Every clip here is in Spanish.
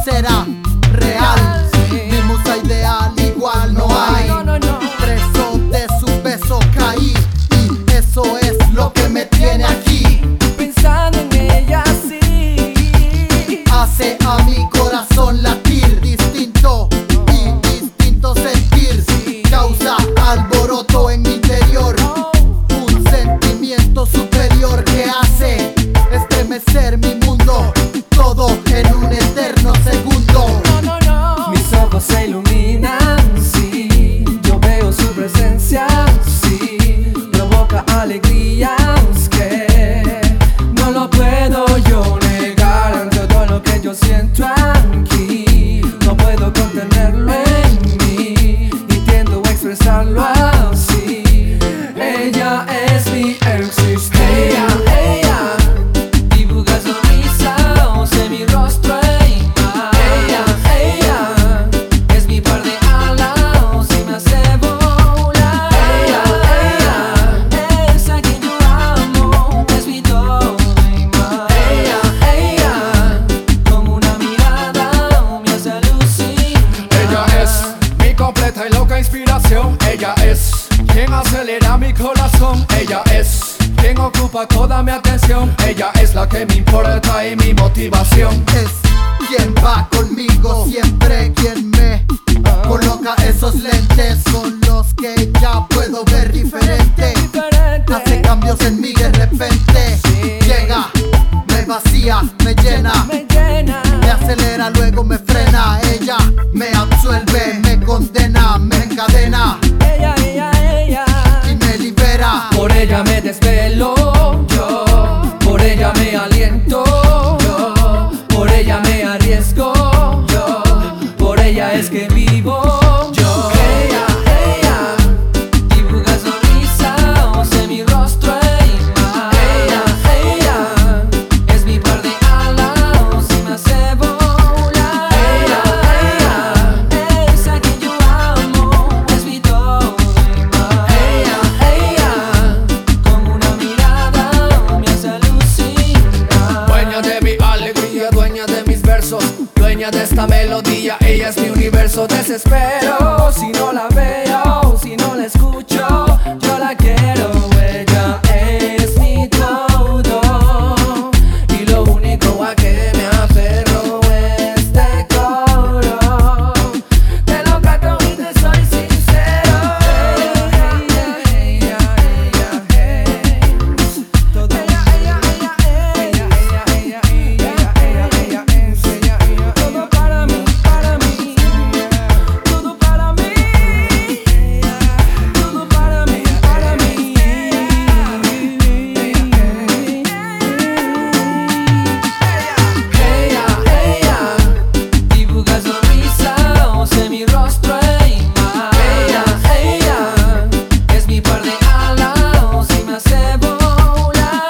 será real. Mi musa ideal igual no hay. Preso de su beso caí, y eso es lo que me tiene aquí. Pensando en ella sí. Hace a mi corazón latir distinto y distinto sentir. Causa alboroto en mi interior, un sentimiento superior que hace estremecer mi mundo, todo en un eterno segundo. Mis ojos se iluminan, sí. Yo veo su presencia, sí. Provoca alegrías que no lo puedo yo negar. Todo lo que yo siento aquí no puedo contenerlo en mí y tiendo a expresarlo así. Ella es mi existencia. Ella dibuja sonrisas en mi rostro. Ella es mi par de alas y me hace volar. Ella es a quien yo amo, es mi todo y más. Ella con una mirada me hace alucinar. Ella es mi completa y loca inspiración. Ella es quien acelera mi corazón. Ella es quien ocupa toda mi atención. Ella es la que me importa y mi motivación. Es quien va conmigo siempre, quien me coloca esos lentes con los que ya puedo ver diferente. Hace cambios en mí de repente. Llega, me vacía, me llena, me acelera, luego me frena. Ella me absuelve, me condena, me encadena y me libera. Por ella me desvelo yo, por ella me aliento yo, por ella me arriesgo yo, por ella es que vivo yo. Ella dibuja sonrisas en mi rostro y más. Ella es mi par de alas y me hace volar. Ella es a quien yo amo, es mi todo y más. Ella con una mirada me hace alucinar. Dueña de mi alegría, dueña de mis versos, dueña de esta melodía. Ella es mi universo. Desespero si no la veo, si no la escucho, yo la quiero. Ella es mi todo y lo único a que me aferro es este coro. Te lo canto y te soy sincero. Ella es todo. Todo para mí, para mí. Todo para mí, todo para mí, para mí. Ella dibuja sonrisas en mi rostro y más. Ella es mi par de alas y me hace volar.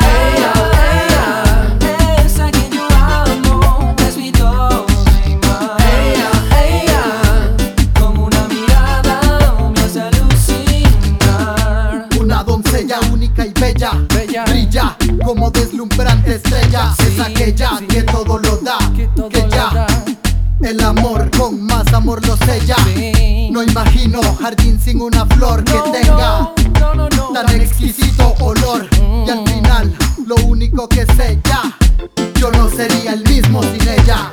Ella es a quien yo amo, es mi todo y más. Ella con una mirada me hace alucinar. Una doncella única y bella, brilla como deslumbrante estrella. Es aquella que todo lo da, que ya el amor con más amor lo sella. No imagino jardín sin una flor que tenga tan exquisito olor. Y al final lo único que sé ya, yo no sería el mismo sin ella.